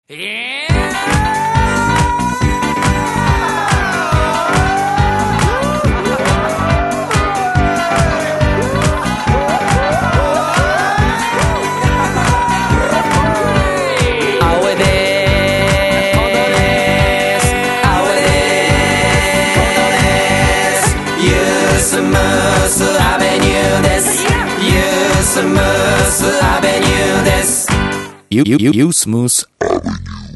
スムースアベニューです。ユースムースアベニューです。ユースムースアベニュー。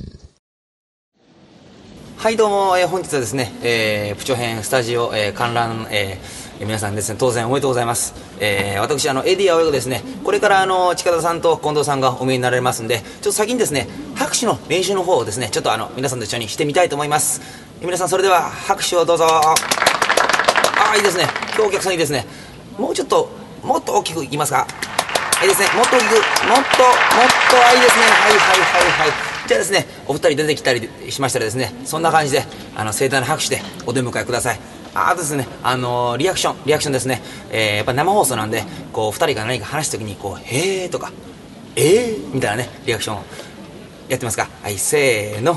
はいどうも、本日はですね、プチョ編スタジオ、観覧、皆さんですね当然おめでとうございます。私エディ青柳がですねこれから近田さんと近藤さんがお見えになられますんで、ちょっと先にですね拍手の練習の方をですねちょっと皆さんと一緒にしてみたいと思います。皆さんそれでは拍手をどうぞ。いいですね。今日お客さんいいですね。もうちょっともっと大きくいきますか。いいですね。もっと大きくもっといいですね。はい。じゃあですねお二人出てきたりしましたらですねそんな感じで盛大な拍手でお出迎えください。あとですねリアクションですね、やっぱ生放送なんでこう二人が何か話すときにこうへーとかみたいなねリアクションやってますか。はいせーの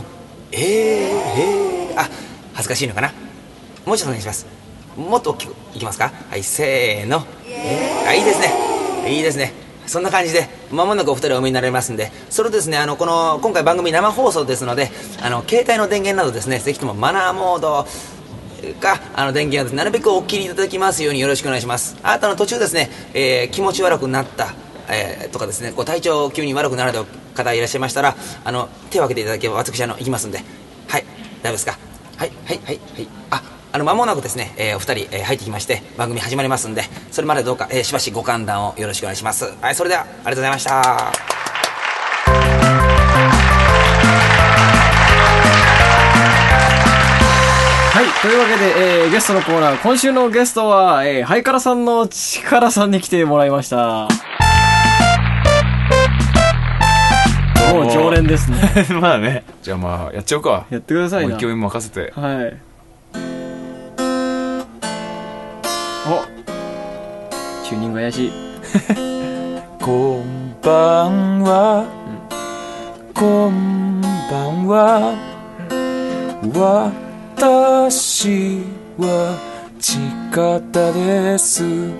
恥ずかしいのかな。もうちょっとお願いします。もっと大きくいきますか。はいせーのいいですねいいですね。そんな感じでまもなくお二人お見えになられますんで、それとですね今回番組生放送ですので携帯の電源などですねぜひともマナーモードか電源をですねなるべくお切りいただきますようによろしくお願いします。あなたの途中ですね、気持ち悪くなった、とかですねこう体調急に悪くなられた方いらっしゃいましたら手を挙げていただければ私行きますんで、はい大丈夫ですか。はい間もなくですね、お二人、入ってきまして番組始まりますんで、それまでどうか、しばしご歓談をよろしくお願いします。はいそれではありがとうございました。 はい、というわけで、ゲストのコーナー、今週のゲストは、ハイカラさんの力さんに来てもらいました。もう常連ですね。 まあね。じゃあまあ、やっちゃおうか。 やってくださいな。 もう勢い任せて。 はい。お、チューニング怪しい。 こんばんは、こんばんは。私は近田です。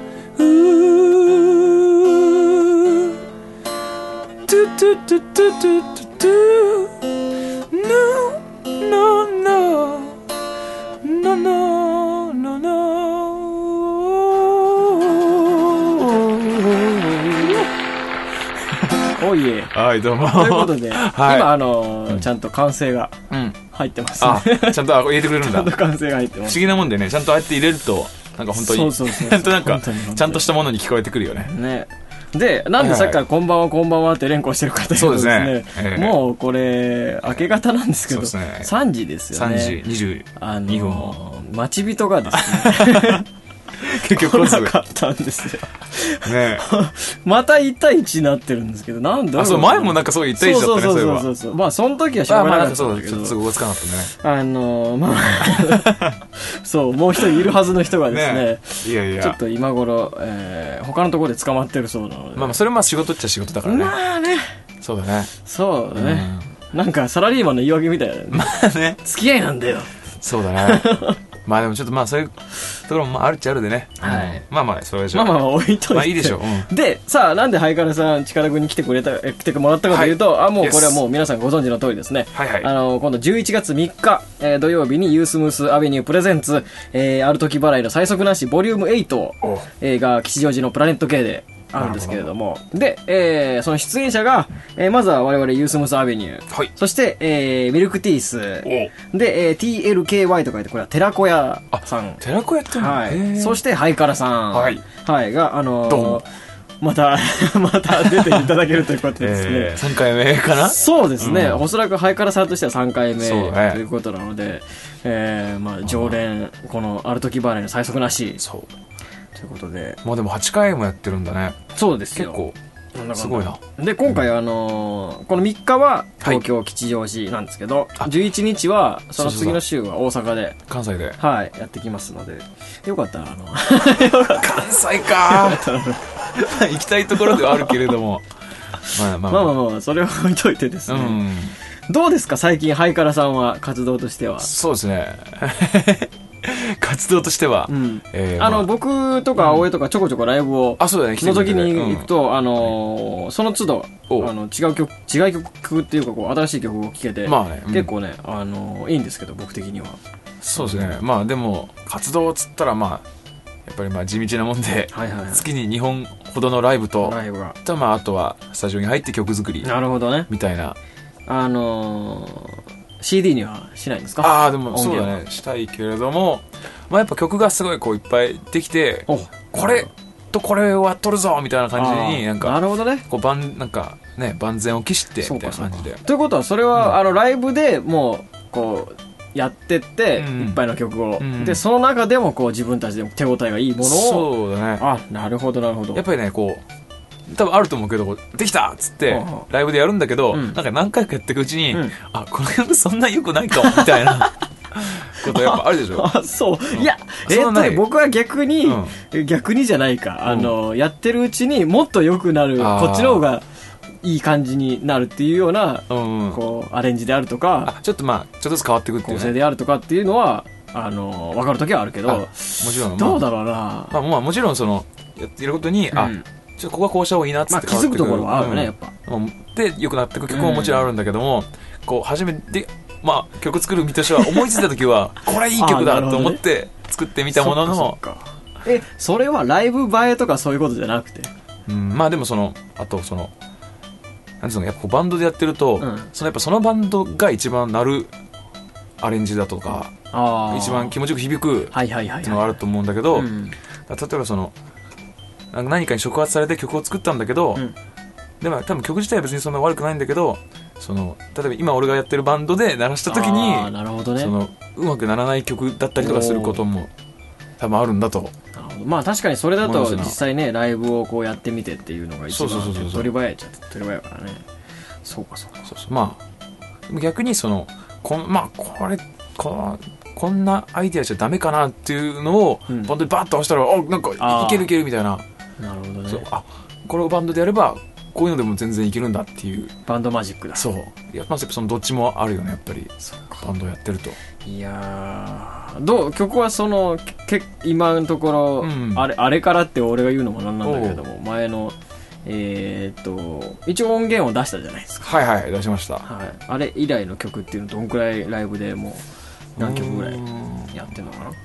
トゥトゥトゥトゥトゥトゥトゥ No no no no no no おいえ。 はいどうも。 ということで、 はい、 今ちゃんと歓声が入ってますね。 ちゃんと入れてくれるんだ。 ちゃんと歓声が入ってます。 不思議なもんでね、ちゃんとああやって入れるとなんか本当にそうちゃんとなんかちゃんとしたものに聞こえてくるよね。 ね。で、なんでさっきからこんばんはこんばんはって連呼してるかというとですね、もうこれ明け方なんですけど、3時ですよね。 3時22分を待ち人がですね結局来なかったんですよね。 また1対1になってるんですけど、なんだろう。 そう前もなんかそう1対1だったね。 そうまあその時はしょうがなかったんだけど、 ちょっと都合つかなかったね。 そうもう一人いるはずの人がですね、 いやちょっと今頃、他のところで捕まってるそうなので、 まあそれは仕事っちゃ仕事だからね。 まあね、 そうだね。 そうだね、なんかサラリーマンの言い訳みたいなね。 まあね、 付き合いなんだよ。 そうだね。まあでもちょっとまあそういうところもあるっちゃあるでね。 はい。 まあそれはじゃまあ置いといて。 まあいいでしょう。 で、さあなんでハイカラさん力君に来てもらったかというと、もうこれはもう皆さんご存知の通りですね。 はい。 今度11月3日、土曜日にユースムースアベニュープレゼンツ、ある時払いの最速なしボリューム8が吉祥寺のプラネット系であるんですけれども、で、その出演者が、まずは我々ユースムースアベニュー、はい、そして、ミルクティースで、TLKY と書いてこれは寺子屋さん、 寺子屋ってはい、そしてハイカラさん、はい、がまた出ていただけるということですね。 3回目かな。 そうですね、おそらくハイカラさんとしては3回目ということなので、まあ常連このある時払いの最速なしということで、 まあでも8回もやってるんだね。 そうですよ。 結構すごいな。 で今回この3日は東京吉祥寺なんですけど、11日はその次の週は大阪で、 関西でやってきますので、よかったら関西か行きたいところではあるけれどもまあそれは置いといてですね、 どうですか最近ハイカラさんは活動としては。 そうですね。活動としては、 僕とか青江とかちょこちょこライブをそうだね、 の時に行くと、その都度違う曲っていうかこう新しい曲を聴けて、結構ねいいんですけど僕的には。 そうですね。でも活動っつったらやっぱり地道なもんで、月に2本ほどのライブと、あとはスタジオに入って曲作り、 なるほどね、 みたいな。 CD にはしないんですか？ でもそうだね、したいけれども、やっぱ曲がすごいこういっぱいできて、これとこれは撮るぞみたいな感じになるほどね、 こうなんかね、万全を期してみたいな感じで。 ということはそれは、ライブでもうこうやってって、いっぱいの曲を、でその中でもこう自分たちでも手応えがいいものを。 そうだね。 なるほどなるほど。 やっぱりね、こう多分あると思うけど、できたっつってライブでやるんだけど、なんか何回かやっていくうちに、この曲そんな良くないかもみたいなことやっぱあるでしょ。 そう。いや、僕は逆にじゃないか、やってるうちにもっと良くなる、こっちの方がいい感じになるっていうような、こうアレンジであるとか、 ちょっとちょっとずつ変わっていくっていう、 構成であるとかっていうのは分かる時はあるけど、もちろんどうだろうな。 もちろんそのやってることに、ちょっとここはこうした方がいいなっつって気づくところはあるよね、やっぱ。 で良くなっていく曲ももちろんあるんだけども、こう初めて曲作る身としては思いついた時はこれいい曲だと思って作ってみたものの、 それはライブ映えとかそういうことじゃなくて、 でもあとなんつうの、やっぱバンドでやってると、やっぱそのバンドが一番鳴るアレンジだとか、一番気持ちよく響くっていうのがあると思うんだけど、例えばその何かに触発されて曲を作ったんだけど、でも多分曲自体は別にそんな悪くないんだけど、例えば今俺がやってるバンドで鳴らした時に、うまくならない曲だったりとかすることも多分あるんだと。 確かにそれだと実際ね、ライブをこうやってみてっていうのが一番取り早いからね。そうか。 逆にこんなアイデアじゃダメかなっていうのをバンドでバッと押したら、なんかいけるみたいな。 なるほどね。 これをバンドでやればこういうのでも全然いけるんだっていうバンドマジックだ。 そう。やっぱそのどっちもあるよね、やっぱりバンドやってると。 いやー、曲は今のところ、あれからって俺が言うのもなんなんだけれども、前の一応音源を出したじゃないですか。 はい出しました。 あれ以来の曲っていうのどんくらいライブでもう何曲ぐらいやってんのかな。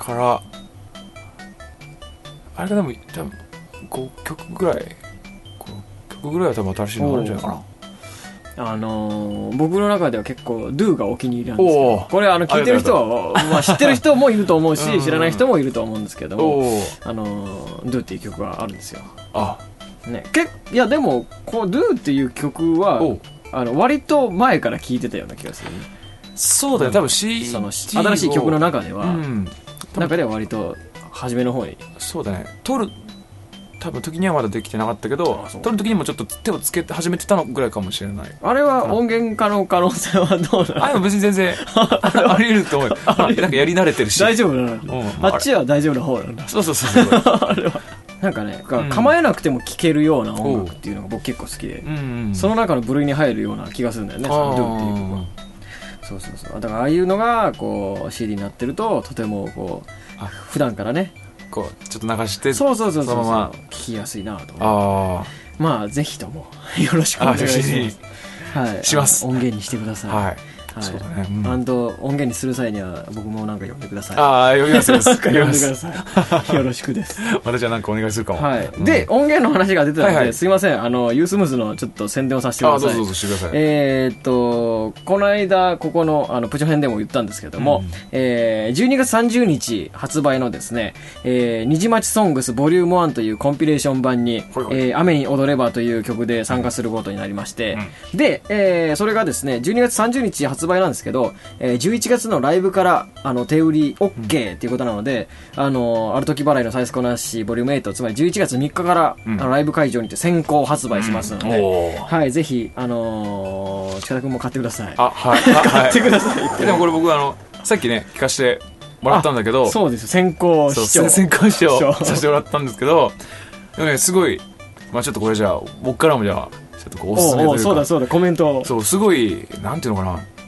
あれがでも多分5曲ぐらいは多分新しいのあるんじゃないかな。 僕の中では結構 Do がお気に入りなんですけど、これ聞いてる人は、知ってる人もいると思うし知らない人もいると思うんですけども、Do っていう曲があるんですよ。いやでもこの Do っていう曲は割と前から聴いてたような気がするね。 そうだよ、多分新しい曲の中では割と初めの方に。 そうだね、撮る多分時にはまだできてなかったけど、撮る時にもちょっと手をつけて始めてたのぐらいかもしれない。 あれは音源化の可能性はどうなの？ でも別に全然あり得ると思うよ。なんかやり慣れてるし大丈夫なの。あっちは大丈夫な方なんだ。 そうあれはなんかね、構えなくても聴けるような音楽っていうのが僕結構好きで、その中の部類に入るような気がするんだよね、その Do っていう曲は。そうだからああいうのがこう CD になってるととてもこう普段からねこうちょっと流してそのまま聴きやすいなと思う。ぜひともよろしくお願いします。 します。 音源にしてください。 そうだね。 音源にする際には僕もなんか呼んでください。 呼びます。 呼んでください。よろしくです。 またじゃあなんかお願いするかも。 で、音源の話が出てたので、すいません。ユースムースのちょっと宣伝をさせてください。 どうぞしてください。 この間、ここの、プチョ編でも言ったんですけども、12月30日発売のですね、虹町ソングスボリューム1というコンピレーション版に、雨に踊ればという曲で参加することになりまして、で、それがですね、12月30日発売なんですけど、11月のライブから手売り OK っていうことなので、ある時払いの最速なしボリューム8、つまり11月3日から、ライブ会場にて先行発売しますので、ぜひ近田君も買ってください。買ってください。 でもこれ僕さっきね聞かせてもらったんだけど、 そうですよ、先行視聴させてもらったんですけど、でもねすごい、ちょっとこれじゃあ僕からもじゃあちょっとおすすめというか、 そうだコメントすごいなんていうのかな、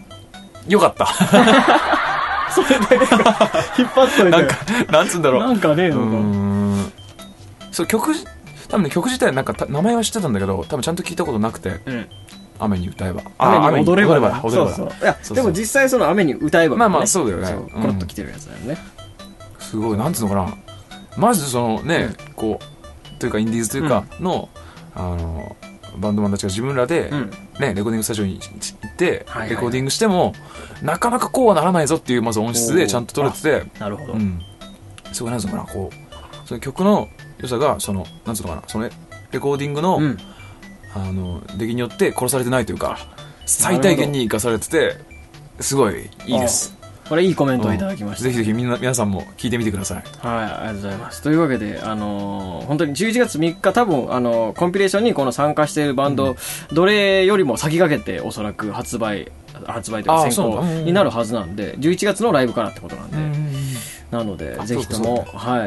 よかった。 それで引っ張っといて。 なんか、なんつうんだろう。 なんかねえのか。 そう、多分ね、曲自体なんか名前は知ってたんだけど、多分ちゃんと聞いたことなくて、雨に歌えば。 雨に踊れば。 踊れば。 いや、でも実際その雨に歌えば。 まあまあ、そうだよね。 コロッと来てるやつだよね。 すごい、なんつうのかな。まずそのね、こう、というかインディーズというかの、バンドマンたちが自分らで、ね、レコーディングスタジオに行って、レコーディングしても、なかなかこうはならないぞっていう、まず音質でちゃんと取れてて、 なるほど。 すごい、なんつうのかな、こう、その曲の良さが、その、なんつうのかな、そのレコーディングの、出来によって殺されてないというか、最大限に生かされてて、すごいいいです。 これいいコメントをいただきました。 ぜひぜひ皆さんも聞いてみてください。 はい、ありがとうございます。というわけで、本当に11月3日多分、コンピレーションにこの参加しているバンド、どれよりも先駆けておそらく発売というか先行になるはずなんで、11月のライブからってことなんで、なので、ぜひとも、はい、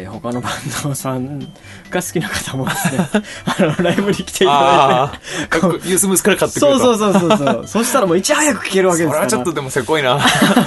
他のバンドさんが好きな方もですね、ライブに来ていただいて、 ユースムースから買ってくれと。そう。そしたらもういち早く聴けるわけですから。 それはちょっとでもせこいな。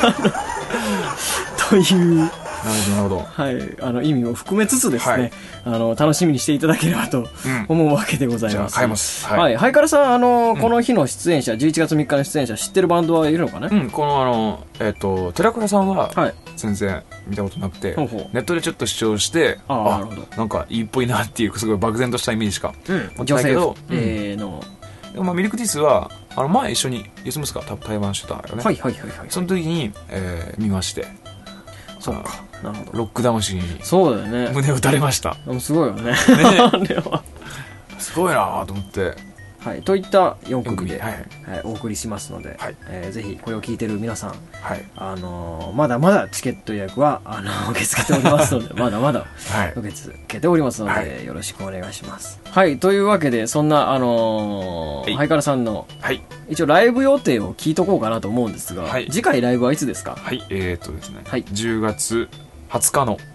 という。 なるほど。 はい。意味を含めつつですね、楽しみにしていただければと思うわけでございます。 じゃあ、買います。 はい。ハイカラさん、この日の出演者、11月3日の出演者、知ってるバンドはいるのかね？ この、寺倉さんは、全然見たことなくて、ネットでちょっと視聴して、 なるほど。 なんかいいっぽいなっていう、すごい漠然としたイメージしか持ってないけど、 でもミルクティースは、前一緒に、ユースムスが対バンしてたよね。 はい。 その時に、見まして。 そうか。なるほど。 ロック魂に。 そうだよね。 胸を打たれました。 すごいよね。 すごいなと思って。 はい。といった4組で、お送りしますので、ぜひこれを聞いてる皆さん、まだまだチケット予約は、受け付けておりますので、まだまだ受け付けておりますので、よろしくお願いします。はい。というわけで、そんな、ハイカラさんの、一応ライブ予定を聞いとこうかなと思うんですが、次回ライブはいつですか？ はい。ですね。10月20日の、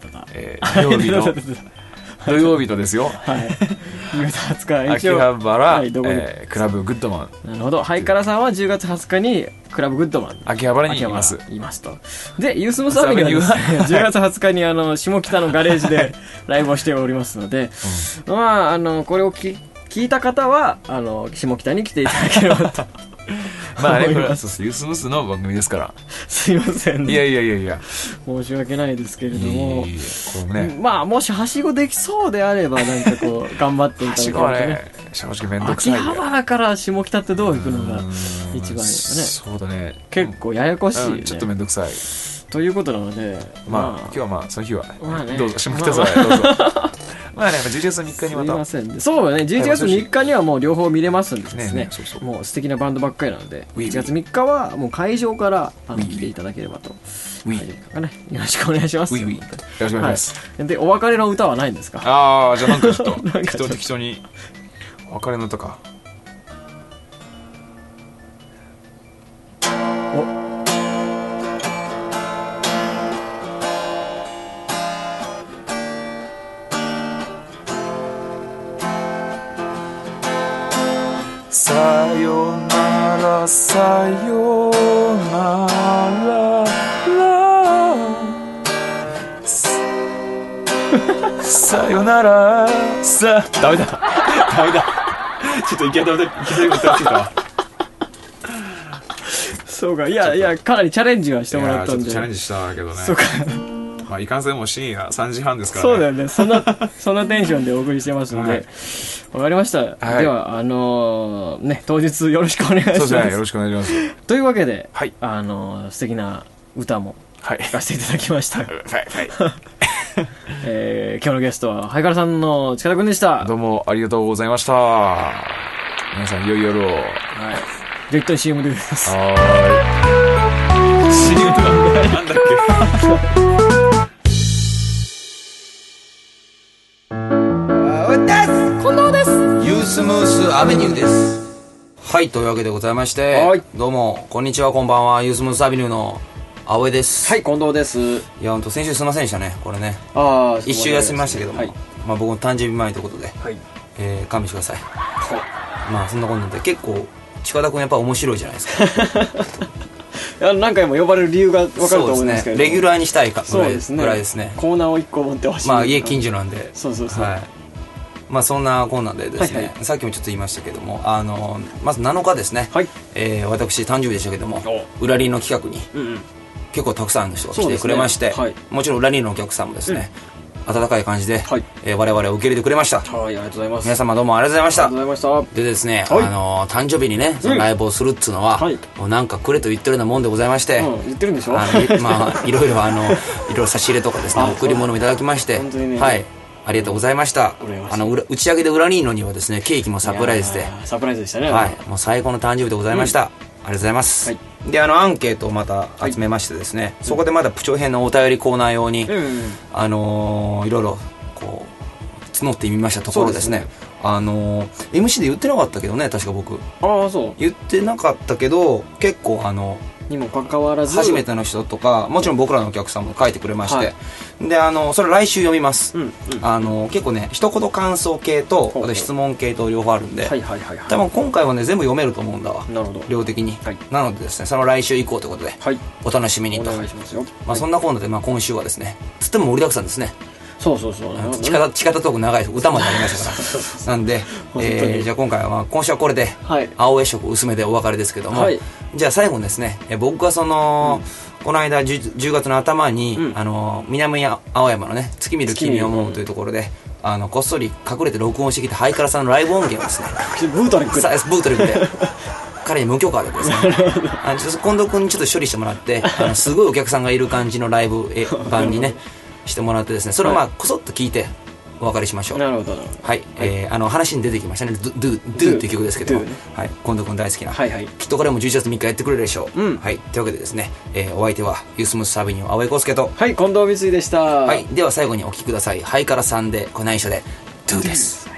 土曜日とですよ。 はい。10月20日、 秋葉原、クラブグッドマン。なるほど。ハイカラさんは10月20日にクラブグッドマン。 秋葉原にいます。 いますと。で、ユースムスアビニューは10月20日に下北のガレージでライブをしておりますので、まあ、これを聞いた方は、下北に来ていただければと。 まあね、これはそうです。ユースムスの番組ですから。 すいませんね。 いや。 申し訳ないですけれども。これね。まあ、もしはしごできそうであれば、なんかこう、頑張っていただければね。 正直めんどくさい。 秋葉原から下北ってどう行くのが一番いいかね。 そうだね。 結構ややこしいね。 ちょっとめんどくさい。 ということなので、 まあ、今日はまあ、その日は、どうぞ、下北沢へどうぞ。まあね、11月3日にまた。 すいません。そうだね、11月3日にはもう両方見れますんでですね。もう素敵なバンドばっかりなので、1月3日はもう会場から来ていただければと。よろしくお願いします。 よろしくお願いします。 で、お別れの歌はないんですか？ ああ、じゃあなんかちょっと、適当に、お別れの歌か。さよならさよならさよならダメだちょっといきなり歌ってた。 そうか、いやかなりチャレンジはしてもらったんで。 チャレンジしたけどね。 そうか。 まあいかんせんも深夜3時半ですからね。そうだよね。そんなテンションでお送りしてますので。わかりました。では、当日よろしくお願いします。 そうですね。よろしくお願いします。 というわけで、素敵な歌も聴かせていただきました。今日のゲストは、ハイカラさんの近田くんでした。 どうもありがとうございました。皆さん、良い夜を。はい。 じゃあ一旦 CM です。 CM なんだっけ近藤です。 ユースムースアベニューです。はい、というわけでございまして、どうもこんにちは、こんばんは。ユースムースアベニューの青江です。 はい、近藤です。 いや、本当先週すいませんでしたね、これね。一週休みましたけども、まあ僕の誕生日前ということで、勘弁してください。まあそんなことで結構近田君やっぱ面白いじゃないですか何回も呼ばれる理由が分かると思うんですけど、 レギュラーにしたいかぐらいですね。 コーナーを1個持ってほしい。 まあ家近所なんで、 そう、 はい、まあそんなこんなんでですね、さっきもちょっと言いましたけども、まず7日ですね、はい、私誕生日でしたけども、裏リーの企画に結構たくさんの人が来てくれまして、もちろん裏リーのお客さんもですね、温かい感じで、我々を受け入れてくれました。 はい、ありがとうございます。 皆様どうもありがとうございました。 ありがとうございました。 でですね、誕生日にね、そのライブをするっつうのは、もうなんかくれと言ってるようなもんでございまして、 言ってるんでしょ。 まあいろいろ差し入れとかですね、贈り物もいただきまして、はい、ありがとうございました。打ち上げで裏ニーノにはですね、ケーキもサプライズで、 サプライズでしたね。 はい、もう最高の誕生日でございました。ありがとうございます。でアンケートをまた集めましてですね、そこでまだプチョ編のお便りコーナー用に、いろいろこう募ってみましたところですね、MC で言ってなかったけどね、確か僕。言ってなかったけど、結構にもかかわらず初めての人とか、もちろん僕らのお客さんも書いてくれまして、でそれ来週読みます。結構ね、一言感想系と質問系と両方あるんで、多分今回はね全部読めると思うんだわ、量的に。なのでですね、その来週以降ということでお楽しみにと。まあそんなコーナーで、今週はですね、つっても盛りだくさんですね。 そう地方トーク長いです。歌までありましたからなんで、じゃあ今回は今週はこれで青江色薄めでお別れですけども、じゃあ最後にですね、僕はこの間 10月の頭に、南青山のね月見る君を思うというところで、こっそり隠れて録音してきたハイカラさんのライブ音源をですねブートリックで彼に無許可でですね近藤君にちょっと処理してもらってすごいお客さんがいる感じのライブ版にねしてもらってですね、それをこそっと聞いてお別れしましょう。 なるほど。 はい、話に出てきましたね、Do っていう曲ですけども、はい、近藤君大好きな、きっとこれも11月3日やってくれるでしょう。はい、というわけでですね、お相手はユースムスアベニュー青江康介と、 はい、近藤光でした。 はい、では最後にお聴きください。ハイカラさんでこれ内緒で Do です。